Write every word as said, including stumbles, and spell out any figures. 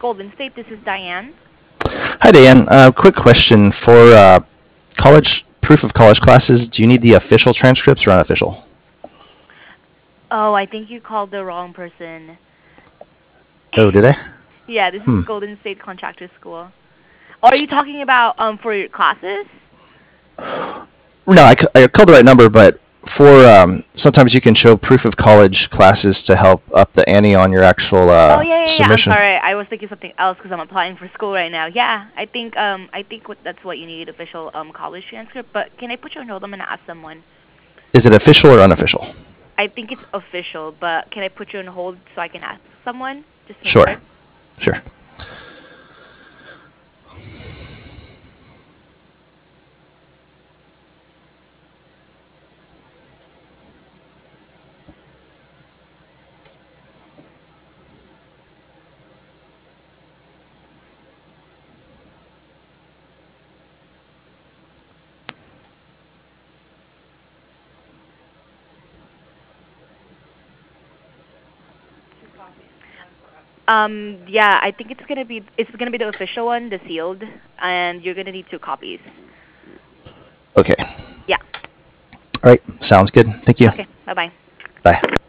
Golden State. This is Diane. Hi, Dan. Uh, quick question. For uh, college proof of college classes, do you need the official transcripts or unofficial? Oh, I think you called the wrong person. Oh, did I? Yeah, this is Hmm. Golden State Contractor School. Are you talking about um for your classes? No, I, c- I called the right number, but for um, sometimes you can show proof of college classes to help up the ante on your actual Oh uh, yeah, yeah, yeah. I'm submission. sorry. I was thinking something else because I'm applying for school right now. Yeah, I think um I think what, that's what you need, official um college transcript. But can I put you on hold? I'm gonna ask someone. Is it official or unofficial? I think it's official, but can I put you on hold so I can ask someone just to make Sure. sure? Sure. Um, yeah, I think it's gonna be it's gonna be the official one, the sealed, and you're gonna need two copies. Okay. Yeah. All right. Sounds good. Thank you. Okay. Bye bye. Bye.